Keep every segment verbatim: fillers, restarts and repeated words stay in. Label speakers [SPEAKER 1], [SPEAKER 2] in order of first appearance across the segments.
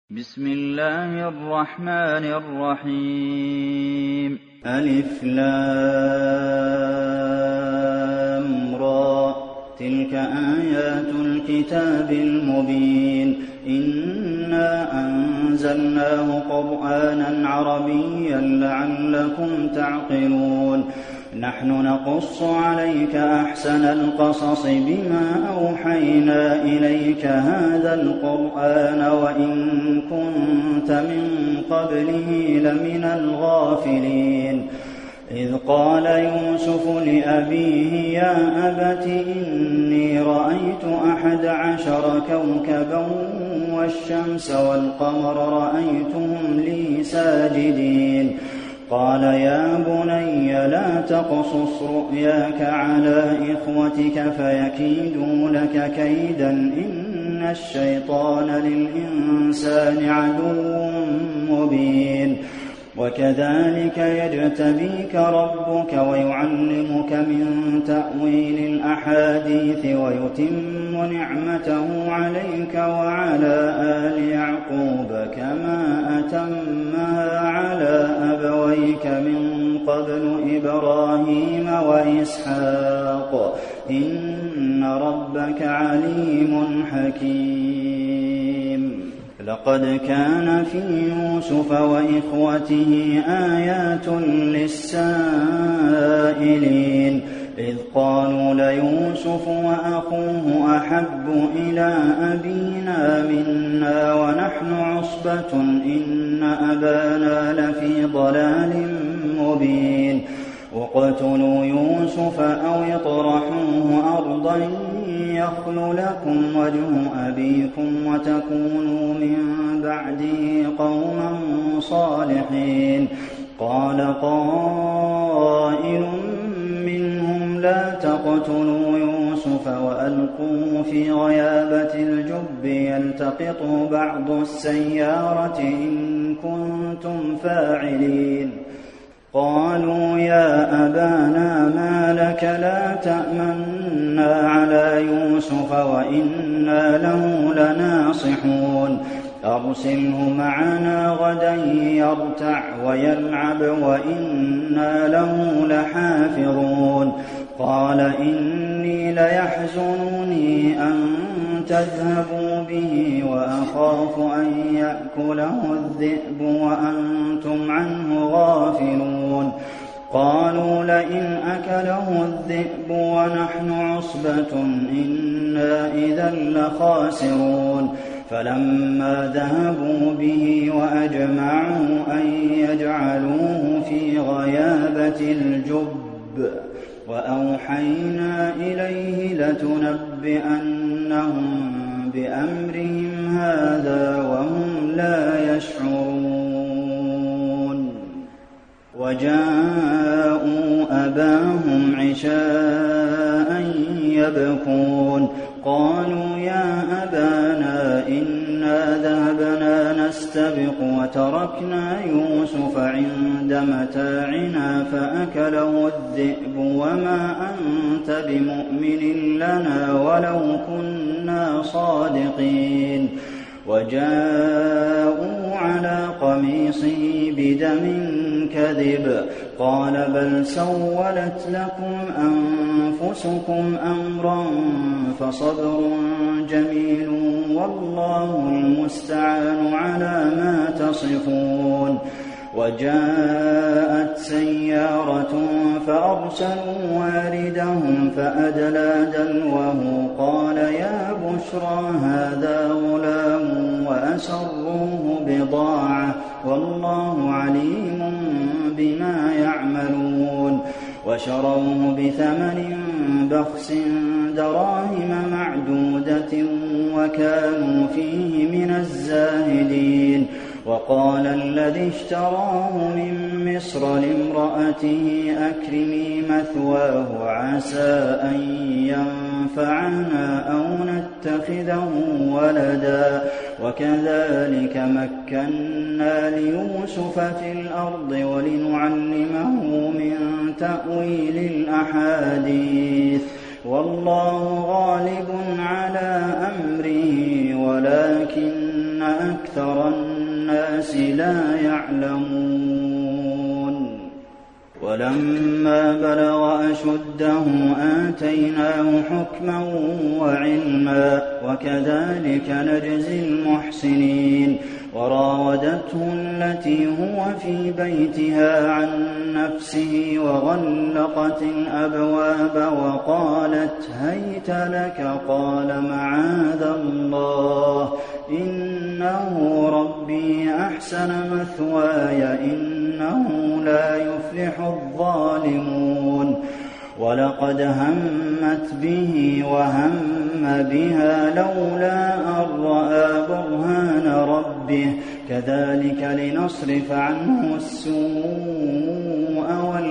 [SPEAKER 1] بسم الله الرحمن الرحيم.
[SPEAKER 2] ألف لام را تلك آيات الكتاب المبين إنا أنزلناه قرآنا عربيا لعلكم تعقلون نحن نقص عليك أحسن القصص بما أوحينا إليك هذا القرآن وإن كنت من قبله لمن الغافلين إذ قال يوسف لأبيه يا أبت إني رأيت أحد عشر كوكبا والشمس والقمر رأيتهم لي ساجدين قال يا بني لا تقصص رؤياك على إخوتك فيكيدوا لك كيدا إن الشيطان للإنسان عدو مبين وكذلك يجتبيك ربك ويعلمك من تأويل الأحاديث ويتم نعمته عليك وعلى آل يعقوب كما أتمها على أبويك من قبل إبراهيم وإسحاق إن ربك عليم حكيم لقد كان في يوسف وإخوته آيات للسائلين إذ قالوا ليوسف وأخوه أحب إلى أبينا منا ونحن عصبة إن أبانا لفي ضلال مبين اقتلوا يوسف أو اطرحوه أرضا يخل لكم وجه أبيكم وتكونوا من بعده قوما صالحين قال قائل منهم لا تقتلوا يوسف وألقوه في غيابة الجب يلتقطه بعض السيارة إن كنتم فاعلين قالوا يا أبانا ما لك لا تأمنا على يوسف وإنا له لناصحون أرسله معنا غدا يرتع ويلعب وإنا له لحافظون قال إني ليحزنني أن تذهبوا به وأخاف أن يأكله الذئب وأنتم عنه غافلون قالوا لئن أكله الذئب ونحن عصبة إنا إذا لخاسرون فلما ذهبوا به وأجمعوا أن يجعلوه في غيابة الجب وأوحينا إليه لتنبئنهم بأمرهم هذا وهم لا يشعرون وجاءوا أباهم عشاء يبكون قالوا يا أبانا إنا ذهبنا نستبق وتركنا يوسف عند متاعنا فأكله الذئب وما أنت بمؤمن لنا ولو كنا صادقين وجاءوا على قميصه بدم كذب قال بل سولت لكم أنفسكم أمرا فصبر جميل والله المستعان على ما تصفون وجاءت سيارة فأرسلوا واردهم فأدلى دلوه قال يا بشرى هذا غلام وأسروه بضاعة والله عليم بما يعملون وشروه بثمن بخس دراهم معدودة وكانوا فيه من الزاهدين وقال الذي اشتراه من مصر لامرأته أكرمي مثواه عسى أن ينفعنا أو نتخذه ولدا وكذلك مكنا ليوسف في الأرض ولنعلمه من تأويل الأحاديث والله غالب على أمره ولكن أكثر الناس لا يعلمون ولما بلغ أشده آتيناه حكما وعلما وكذلك نجزي المحسنين وراودته التي هو في بيتها عن نفسه وغلقت الأبواب وقالت هيت لك قال معاذ الله إنه ربي أحسن مثواي إنه لا يفلح الظالمون ولقد همت به وهم بها لولا أن رأى برهان ربه كذلك لنصرف عنه السوء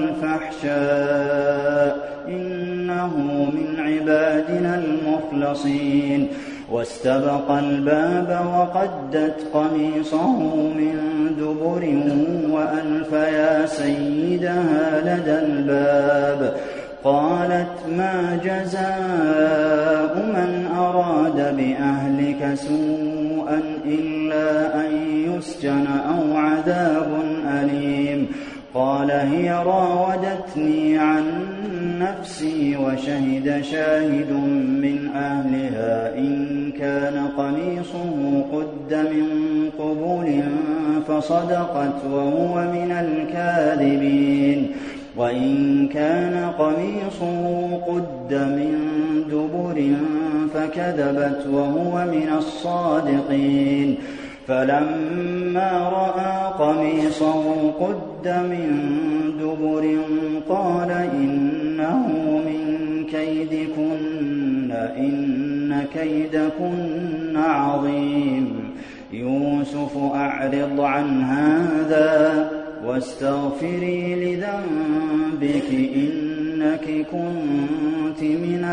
[SPEAKER 2] والفحشاء إنه من عبادنا المخلصين واستبق الباب وقدت قميصه من دبر وألف يا سيدها لدى الباب قالت ما جزاء من أراد بأهلك سوءا إلا أن يسجن أو عذاب أليم قال هي راودتني عن نفسي وشهد شاهد من أهلها إن كان قميصه قد من قبول فصدقت وهو من الكاذبين وإن كان قميصه قد من دبر فكذبت وهو من الصادقين فلما رأى قميصه قد من دبر قال إنه من كيدكن إن كيدكن عظيم يوسف أعرض عن هذا واستغفري لذنبك إنك كنت من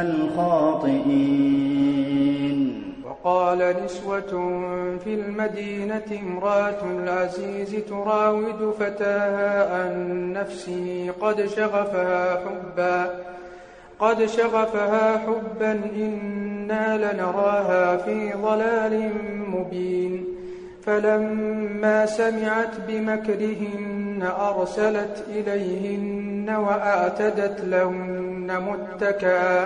[SPEAKER 2] الخاطئين.
[SPEAKER 3] وقال نسوة في المدينة امرأة العزيز تراود فتاها عن نفسه قد شغفها حبا قد شغفها حبا إنا لنراها في ضلال مبين فلما سمعت بمكرهن أرسلت إليهن وأعتدت لهن متكئا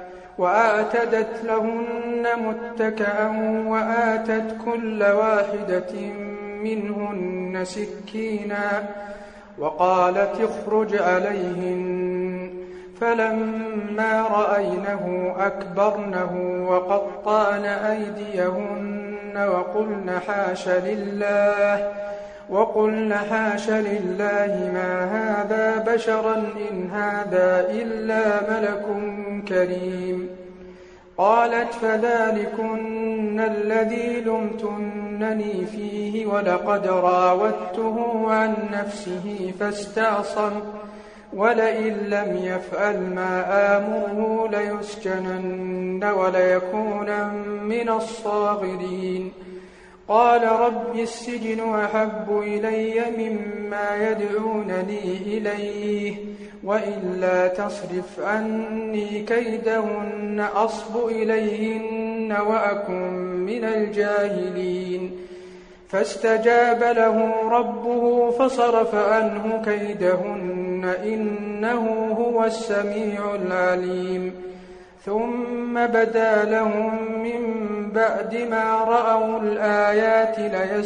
[SPEAKER 3] وأعتدت لهن متكئا وآتت كل واحدة منهن سكينا وقالت اخرج عليهن فلما رأينه أكبرنه وقطعن أيديهن وقلن حاش لله وقلن حاش لله ما هذا بشرا إن هذا إلا ملك كريم قالت فذلكن الذي لمتنني فيه ولقد راودته عن نفسه فاستعصم ولئن لم يفعل ما آمره ليسجنن وليكونن من الصاغرين قال رب السجن أحب إلي مما يدعونني إليه وإلا تصرف عني كيدهن أصب إليهن وأكن من الجاهلين فاستجاب له ربه فصرف عنه كيدهن إنه هو السميع العليم ثم بدا لهم من بعد ما رأوا الآيات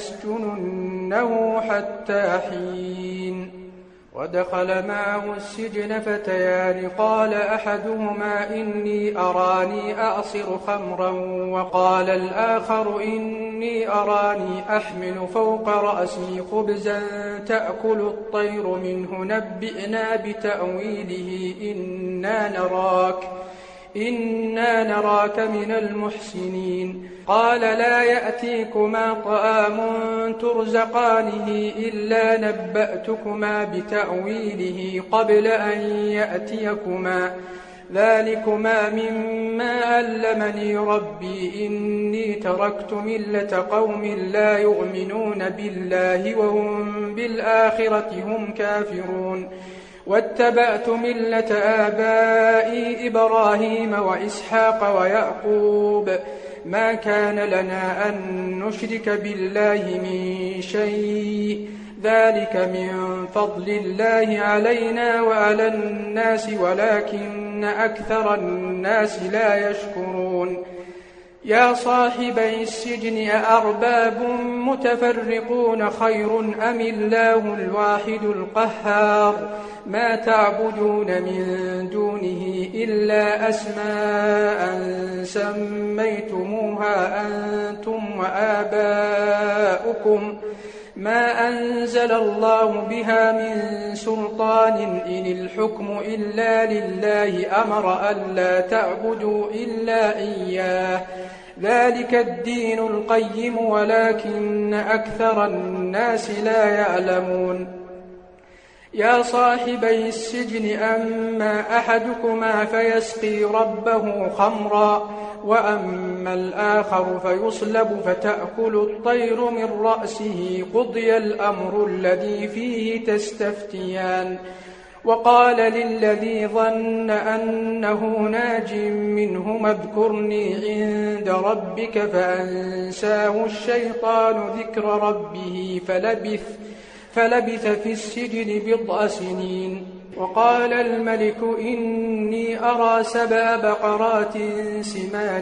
[SPEAKER 3] ليسجننه حتى حين ودخل معه السجن فتيان قال أحدهما إني أراني أعصر خمرا وقال الآخر إني أراني أحمل فوق رأسي خبزا تأكل الطير منه نبئنا بتأويله إنا نراك إنا نراك من المحسنين قال لا يأتيكما طعام ترزقانه إلا نبأتكما بتأويله قبل أن يأتيكما ذلكما مما علمني ربي إني تركت ملة قوم لا يؤمنون بالله وهم بالآخرة هم كافرون واتبعت ملة آبائي إبراهيم وإسحاق ويعقوب ما كان لنا أن نشرك بالله من شيء ذلك من فضل الله علينا وعلى الناس ولكن أكثر الناس لا يشكرون يا صاحبي السجن أأرباب متفرقون خير أم الله الواحد القهار ما تعبدون من دونه إلا أسماء سميتموها أنتم وآباؤكم ما أنزل الله بها من سلطان إن الحكم إلا لله أمر ألا تعبدوا إلا إياه ذلك الدين القيم ولكن أكثر الناس لا يعلمون يا صاحبي السجن أما أحدكما فيسقي ربه خمرا وأما الآخر فيصلب فتأكل الطير من رأسه قضي الأمر الذي فيه تستفتيان وقال للذي ظن أنه ناج منهما اذكرني عند ربك فأنساه الشيطان ذكر ربه فلبث, فلبث في السجن بضع سنين وقال الملك إني أرى سبع بقرات سمان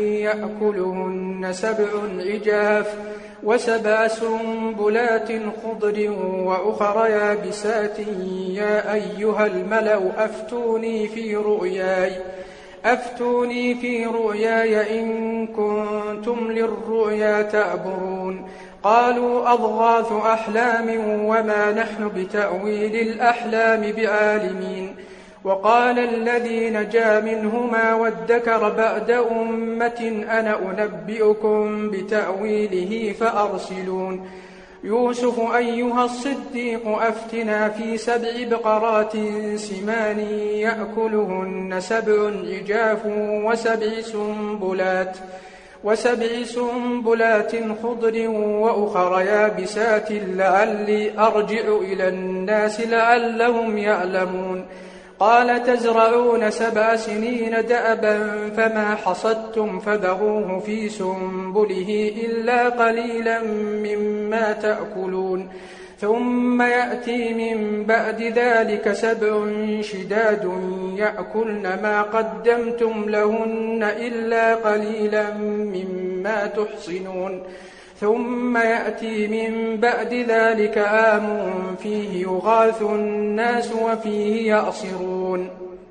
[SPEAKER 3] يأكلهن سبع عجاف وسبع سنبلات خضر وأخر يابسات يا أيها الملأ أفتوني في رؤياي أفتوني في رؤياي إن كنتم للرؤيا تعبرون قالوا أضغاث أحلام وما نحن بتأويل الأحلام بعالمين وقال الذي نجا منهما وادكر بعد أمة أنا أنبئكم بتأويله فأرسلون يوسف أيها الصديق أفتنا في سبع بقرات سمان يأكلهن سبع عجاف وسبع سنبلات وسبع سنبلات خضر وأخر يابسات لعلي أرجع إلى الناس لعلهم يعلمون قال تزرعون سبع سنين دأبا فما حصدتم فذروه في سنبله إلا قليلا مما تأكلون ثم يأتي من بعد ذلك سبع شداد يأكلن ما قدمتم لهن إلا قليلا مما تحصنون ثم يأتي من بعد ذلك عام فيه يغاث الناس وفيه يعصرون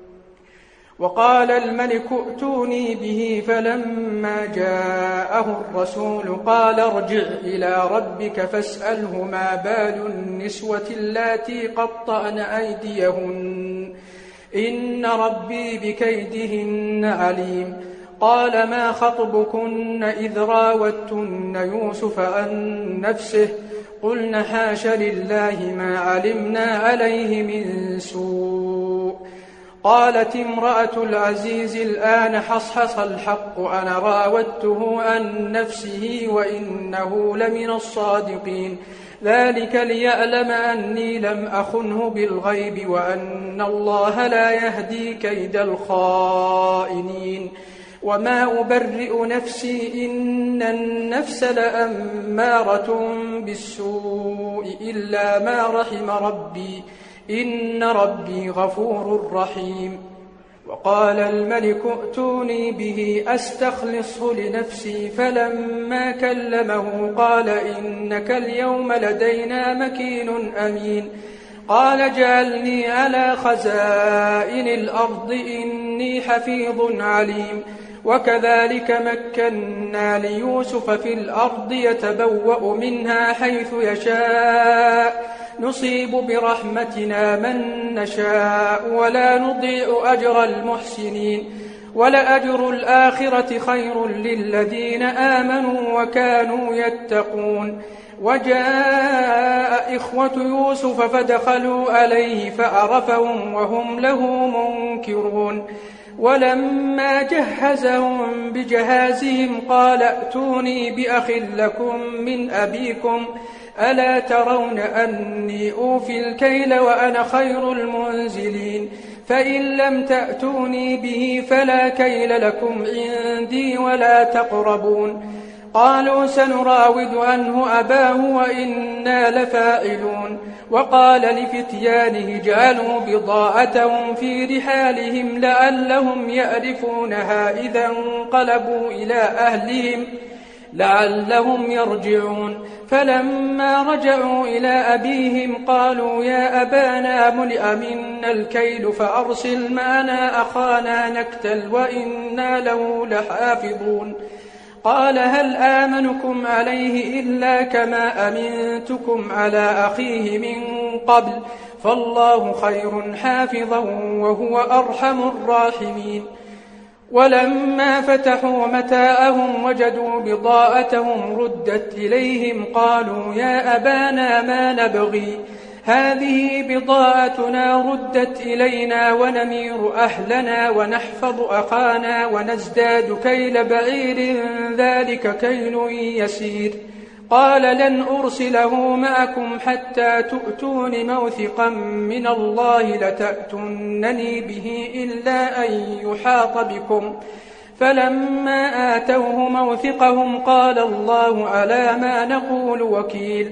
[SPEAKER 3] وقال الملك ائتوني به فلما جاءه الرسول قال ارجع إلى ربك فاسأله ما بال النسوة اللاتي قطعن أيديهن إن ربي بكيدهن عليم قال ما خطبكن إذ راوتن يوسف عن نفسه قلن حاش لله ما علمنا عليه من سوء قالت امرأة العزيز الآن حصحص الحق أنا راودته عن نفسه وإنه لمن الصادقين ذلك ليعلم أني لم أخنه بالغيب وأن الله لا يهدي كيد الخائنين وما أبرئ نفسي إن النفس لأمارة بالسوء إلا ما رحم ربي إن ربي غفور رحيم وقال الملك ائتوني به أستخلصه لنفسي فلما كلمه قال إنك اليوم لدينا مكين أمين قال جعلني على خزائن الأرض إني حفيظ عليم وكذلك مكنا ليوسف في الأرض يتبوأ منها حيث يشاء نصيب برحمتنا من نشاء ولا نضيع أجر المحسنين ولأجر الآخرة خير للذين آمنوا وكانوا يتقون وجاء إخوة يوسف فدخلوا عليه فعرفهم وهم له منكرون ولما جهزهم بجهازهم قال ائتوني بأخ لكم من أبيكم ألا ترون أني أوفي الكيل وأنا خير المنزلين فإن لم تأتوني به فلا كيل لكم عندي ولا تقربون. قالوا سنراود عنه أباه وإنا لفاعلون. وقال لفتيانه اجعلوا بضاعتهم في رحالهم لعلهم يعرفونها إذا انقلبوا إلى أهلهم لعلهم يرجعون. فلما رجعوا إلى أبيهم قالوا يا أبانا ملئ منا الكيل فأرسل معنا أخانا نكتل وإنا له لحافظون. قال هل آمنكم عليه إلا كما أمنتكم على أخيه من قبل فالله خير حافظا وهو أرحم الراحمين. ولما فتحوا متاعهم وجدوا بضاعتهم ردت إليهم قالوا يا أبانا ما نبغي هذه بضاعتنا ردت إلينا ونمير أهلنا ونحفظ أخانا ونزداد كيل بعير ذلك كيل يسير. قال لن أرسله معكم حتى تؤتون موثقا من الله لتأتونني به إلا أن يحاط بكم. فلما آتوه موثقهم قال الله على ما نقول وكيل.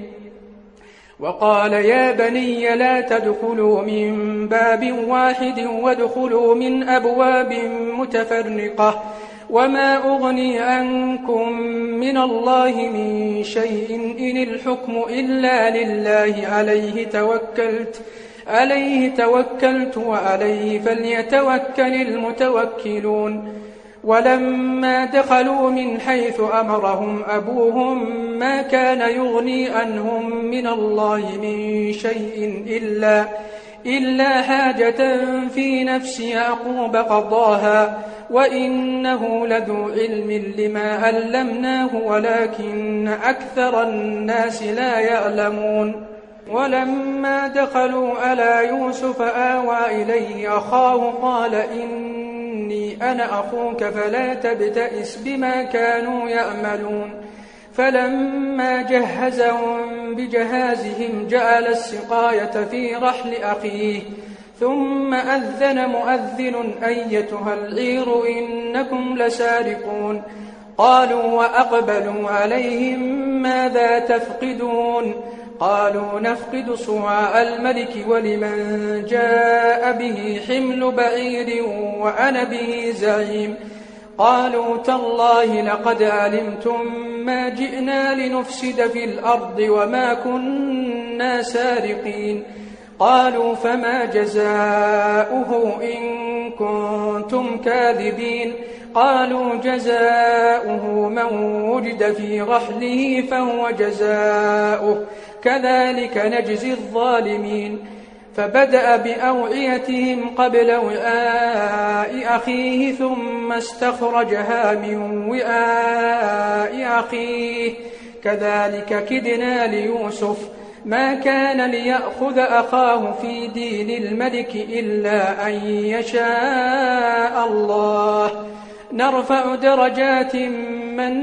[SPEAKER 3] وقال يا بني لا تدخلوا من باب واحد وادخلوا من أبواب متفرقة وما أغني عنكم من الله من شيء إن الحكم إلا لله عليه توكلت عليه توكلت وعليه فليتوكل المتوكلون. ولما دخلوا من حيث أمرهم أبوهم ما كان يغني عنهم من الله من شيء إلا, إلا حاجة في نفس يعقوب قضاها وإنه لذو علم لما علمناه ولكن أكثر الناس لا يعلمون. ولما دخلوا على يوسف آوى إليه أخاه قال إني أنا أخوك فلا تبتئس بما كانوا يعملون. فلما جهزهم بجهازهم جعل السقاية في رحل أخيه ثم أذن مؤذن أيتها العير إنكم لسارقون. قالوا وأقبلوا عليهم ماذا تفقدون؟ قالوا نفقد صواع الملك ولمن جاء به حمل بعير وأنا به زعيم. قالوا تالله لقد علمتم ما جئنا لنفسد في الأرض وما كنا سارقين. قالوا فما جزاؤه إن كنتم كاذبين؟ قالوا جزاؤه من وجد في رحله فهو جزاؤه كذلك نجزي الظالمين. فبدأ بأوعيتهم قبل وعاء أخيه ثم استخرجها من وعاء أخيه كذلك كدنا ليوسف ما كان ليأخذ أخاه في دين الملك إلا أن يشاء الله نرفع درجات من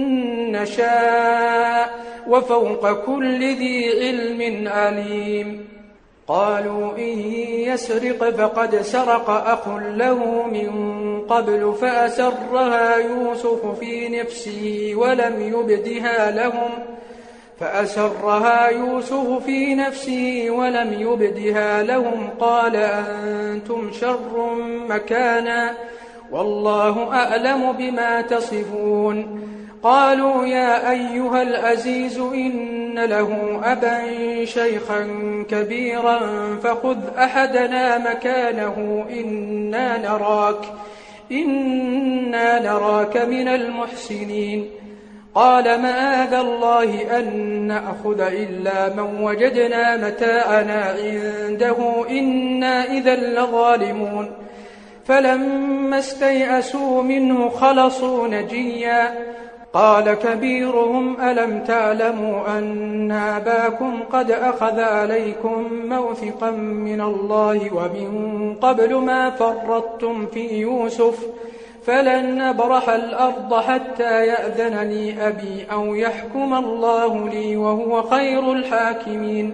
[SPEAKER 3] نشاء وفوق كل ذي علم عليم. قالوا إن يسرق فقد سرق أخ له من قبل فأسرها يوسف في نفسه ولم يبدها لهم فأسرها يوسف في نفسه ولم يبدها لهم قال أنتم شر مكانا والله أعلم بما تصفون. قالوا يا أيها العزيز إن له أبا شيخا كبيرا فخذ أحدنا مكانه إنا نراك, إنا نراك من المحسنين. قال معاذ الله أن نأخذ إلا من وجدنا متاعنا عنده إنا إذا لظالمون. فلما استيئسوا منه خلصوا نجيا. قال كبيرهم ألم تعلموا أن أباكم قد أخذ عليكم موثقا من الله ومن قبل ما فرطتم في يوسف فلن نبرح الأرض حتى يأذن لي أبي أو يحكم الله لي وهو خير الحاكمين.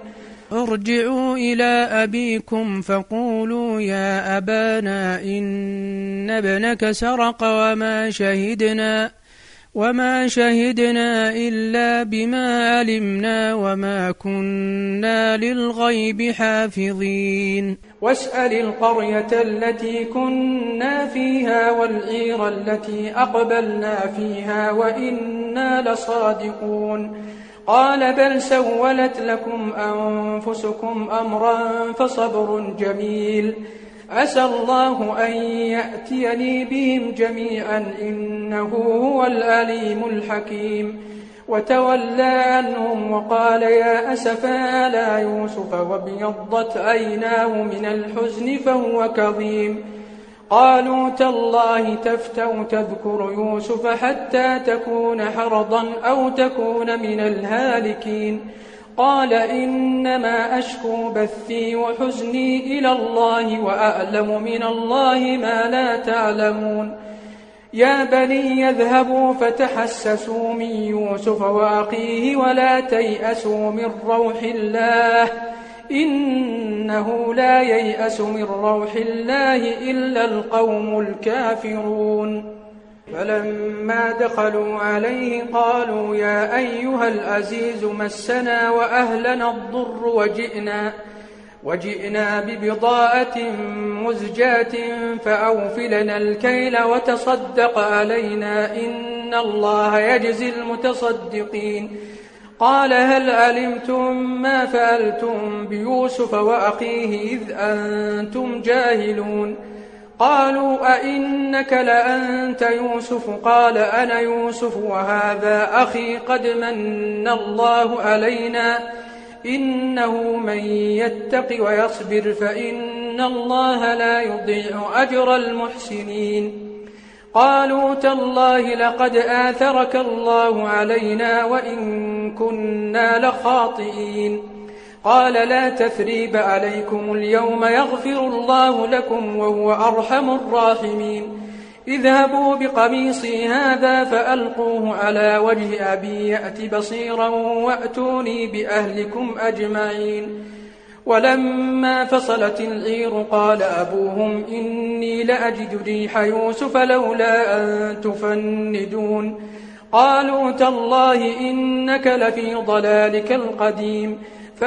[SPEAKER 4] ارجعوا إلى أبيكم فقولوا يا أبانا إن ابنك سرق وما شهدنا وما شهدنا إلا بما علمنا وما كنا للغيب حافظين.
[SPEAKER 3] واسأل القرية التي كنا فيها والعير التي أقبلنا فيها وإنا لصادقون. قال بل سولت لكم أنفسكم أمرا فصبر جميل عسى الله أن يأتيني بهم جميعا إنه هو العليم الحكيم. وتولى عنهم وقال يا أسفا على يوسف وابيضت عيناه من الحزن فهو كظيم. قالوا تالله تفتأ تذكر يوسف حتى تكون حرضا أو تكون من الهالكين. قال إنما أشكو بثي وحزني إلى الله وأعلم من الله ما لا تعلمون. يا بني يذهبوا فتحسسوا من يوسف وأخيه ولا تيأسوا من روح الله إنه لا ييأس من روح الله إلا القوم الكافرون. فلما دخلوا عليه قالوا يا أيها العزيز مسنا وأهلنا الضر وجئنا وجئنا ببضاعة مزجاة فأوفلنا الكيل وتصدق علينا إن الله يجزي المتصدقين. قال هل علمتم ما فعلتم بيوسف وأخيه إذ أنتم جاهلون؟ قالوا أئنك لأنت يوسف؟ قال أنا يوسف وهذا أخي قد من الله علينا إنه من يتق ويصبر فإن الله لا يضيع أجر المحسنين. قالوا تالله لقد آثرك الله علينا وإن كنا لخاطئين. قال لا تثريب عليكم اليوم يغفر الله لكم وهو أرحم الراحمين. اذهبوا بقميصي هذا فألقوه على وجه أبي يأت بصيرا وأتوني بأهلكم أجمعين. ولما فصلت العير قال أبوهم إني لأجد ريح يوسف لولا أن تفندون. قالوا تالله إنك لفي ضلالك القديم.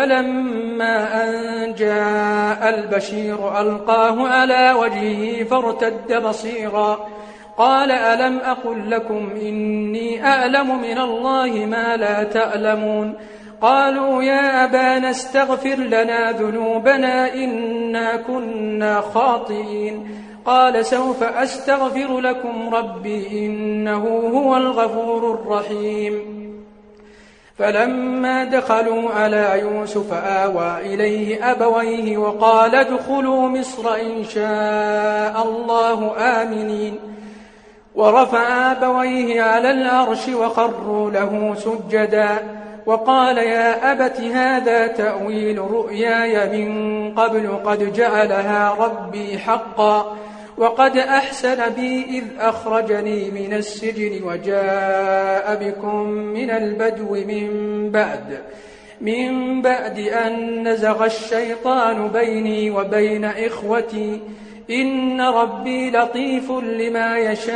[SPEAKER 3] فلما أن جاء البشير ألقاه على وجهه فارتد بصيرا قال ألم أقل لكم إني أعلم من الله ما لا تعلمون. قالوا يا أبانا استغفر لنا ذنوبنا إنا كنا خاطئين. قال سوف أستغفر لكم ربي إنه هو الغفور الرحيم. فلما دخلوا على يوسف آوى إليه أبويه وقال ادخلوا مصر إن شاء الله آمنين. ورفع أبويه على العرش وخروا له سجدا وقال يا أبت هذا تأويل رؤياي من قبل قد جعلها ربي حقا وقد أحسن بي إذ أخرجني من السجن وجاء بكم من البدو من بعد من بعد أن نزغ الشيطان بيني وبين إخوتي إن ربي لطيف لما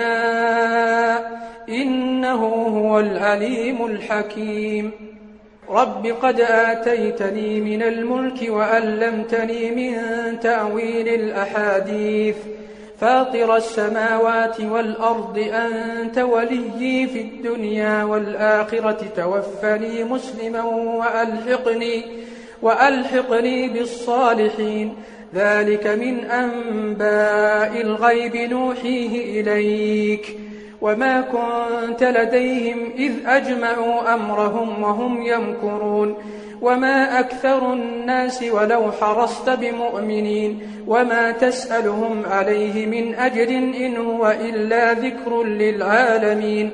[SPEAKER 3] يشاء إنه هو العليم الحكيم. رب قد آتيتني من الملك وألمتني من تأويل الأحاديث فاطر السماوات والأرض أنت وليي في الدنيا والآخرة توفني مسلما وألحقني, وألحقني بالصالحين. ذلك من أنباء الغيب نوحيه إليك وما كنت لديهم إذ أجمعوا أمرهم وهم يمكرون. وما أكثر الناس ولو حرصت بمؤمنين وما تسألهم عليه من أجر إن هو إلا ذكر للعالمين.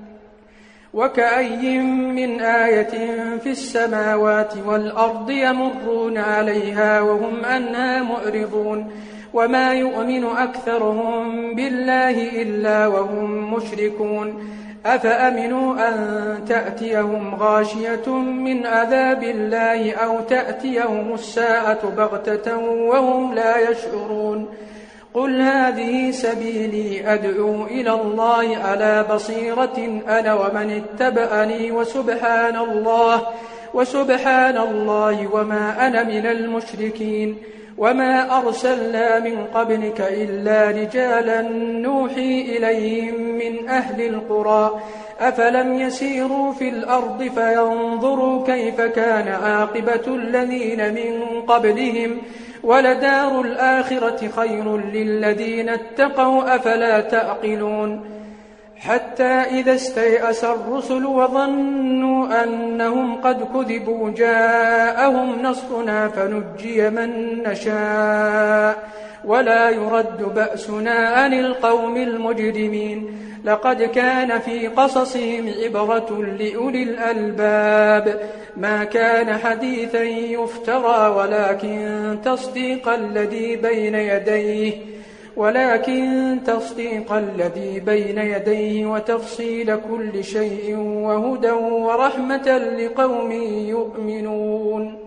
[SPEAKER 3] وكأي من آية في السماوات والأرض يمرون عليها وهم عنها معرضون وما يؤمن أكثرهم بالله إلا وهم مشركون. أفأمنوا أن تأتيهم غاشية من عذاب الله أو تأتيهم الساعة بغتة وهم لا يشعرون قل هذه سبيلي أدعو إلى الله على بصيرة أنا ومن اتبعني وسبحان الله وسبحان الله وما أنا من المشركين وما أرسلنا من قبلك إلا رجالا نوحي إليهم من أهل القرى أفلم يسيروا في الأرض فينظروا كيف كان عاقبة الذين من قبلهم ولدار الآخرة خير للذين اتقوا أفلا تعقلون حتى إذا استيأس الرسل وظنوا أنهم قد كذبوا جاءهم نصرنا فنجي من نشاء ولا يرد بأسنا عن القوم المجرمين لقد كان في قصصهم عبرة لأولي الألباب ما كان حديثا يفترى ولكن تصديق الذي بين يديه ولكن تصديق الذي بين يديه وتفصيل كل شيء وهدى ورحمة لقوم يؤمنون